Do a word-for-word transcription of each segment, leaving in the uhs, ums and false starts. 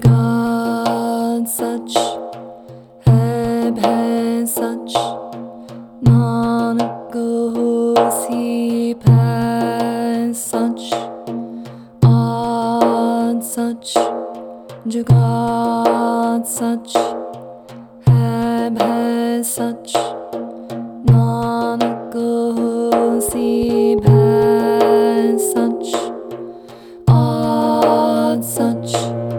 Jagat Sach hai bhai sach, Nanak hosi bhai sach. Ad sach Jagat Sach hai bhai sach, Nanak hosi bhai sach. Ad sach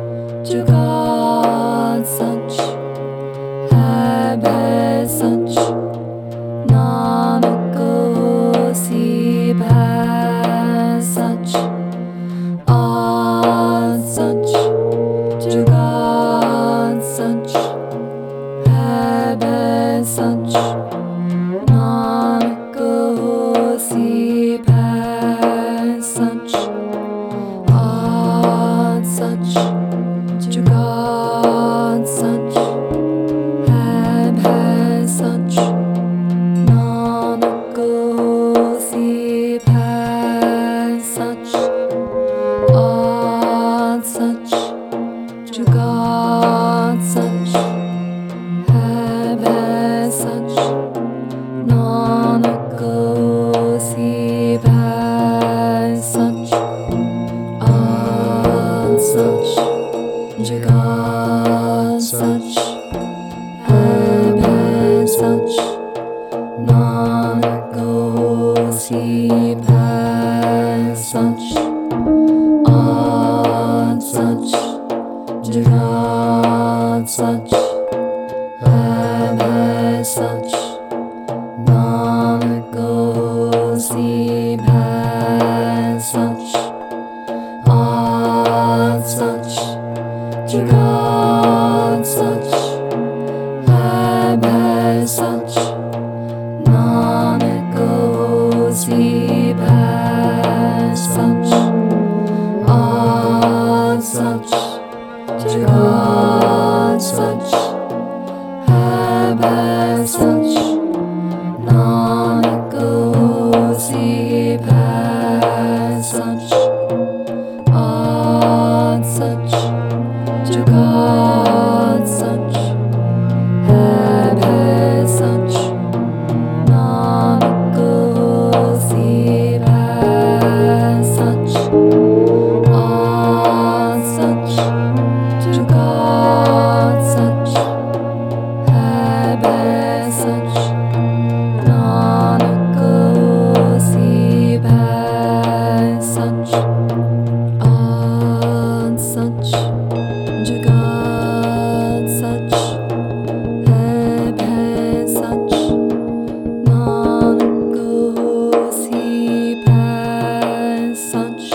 Jagat Sach hai bhai sach, Nanak hosi bhai sach. Ad sach Jagat Sach hai bhai sach, Nanak hosi bhai sach. Ad sach Jagat Sach hai bhai sach, Nanak hosi bhai sach. Ad sach Jagat Sach hai bhai sach, Nanak hosi bhai sach. Ad sach Jagat Sach hai bhai sach, Nanak hosi bhai sach. Ad sach Jagat Sach hai bhai sach, Nanak hosi bhai sach. Ad sach Jagat Sach hai bhai sach, Nanak hosi bhai sach. Ad sach Jagat Sach hai bhai sach, Nanak hosi bhai sach. Ad sach Jagat Sach hai bhai sach, Nanak hosi bhai sach. Ad sach Jagat Sach hai bhai sach, Nanak hosi bhai sach. Ad sach Jagat Sach hai bhai sach, Nanak hosi bhai sach.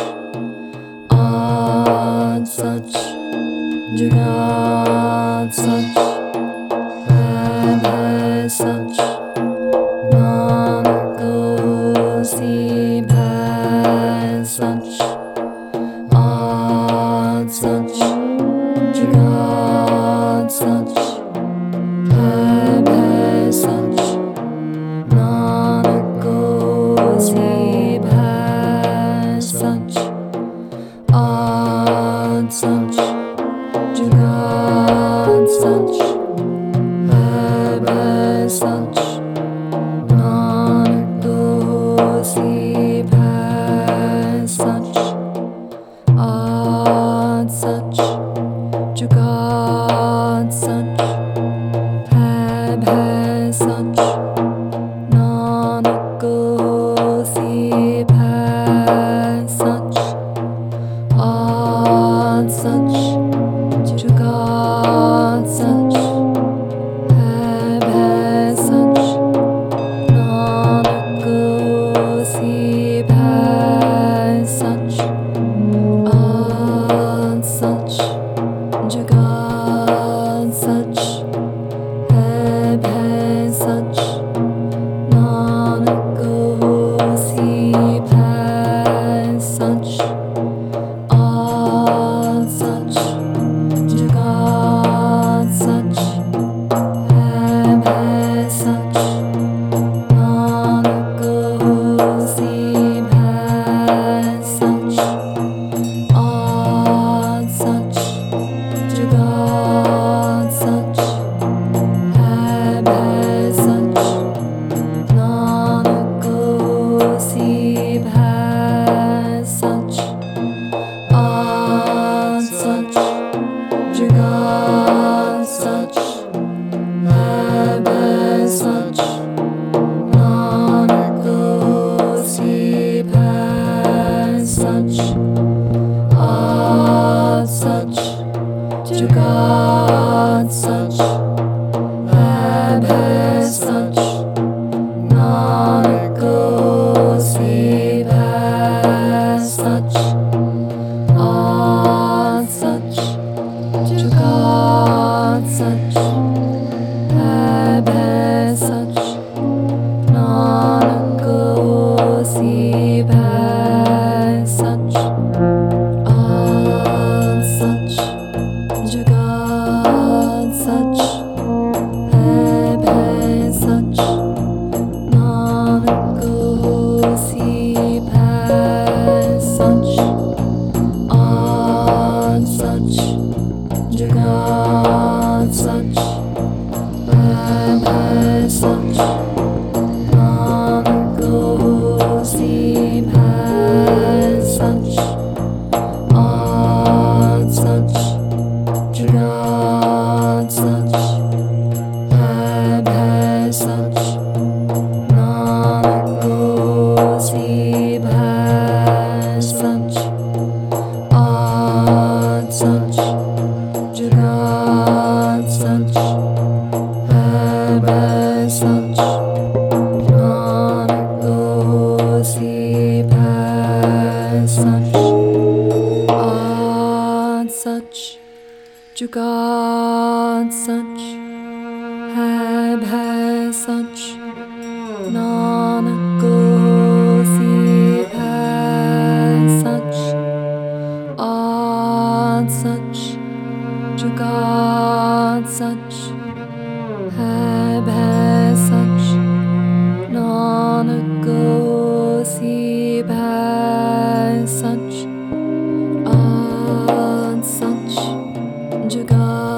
Ad sach Jagat Sach hai bhai sach, Nanak hosi bhai sach. Ad sach Jagat Sach hai bhai sach, Nanak hosi bhai sach. Ad sach Jagat Sach hai bhai sach, Nanak hosi bhai sach. Ad sach Jagat Sach hai bhai sach, Nanak hosi bhai sach. Ad sach Jagat Sach hai bhai sach, Nanak hosi bhai sach. Ad sach Jagat Sach Jugat Sach, Hai Bhai Sach, Nanak Hosi Bhai Sach, Ad Sach, Jugat Sach, Hai Bhai Sach, Nanak Hosi Bhai Sach, Ad Sach, Jugat Sach, Hai Bhai Sach, Nanak Hosi Bhai Sach, Ad Sach, Jugat Sach, Hai Bhai Sach, Nanak Hosi Bhai Sach, Ad Sach, Jugat Sach, Hai Bhai Sach, Nanak Hosi Bhai Sach, Ad Sach, Jugat Sach, Hai Bhai Sach, Nanak Hosi Bhai Sach, Ad Sach, Jugat Sach, Hai Bhai Sach, Nanak Hosi Bhai Sach, Ad Sach, Jugat Sach, Hai Bhai Sach, Nanak Hosi Bhai Sach, Ad Sach, Jugat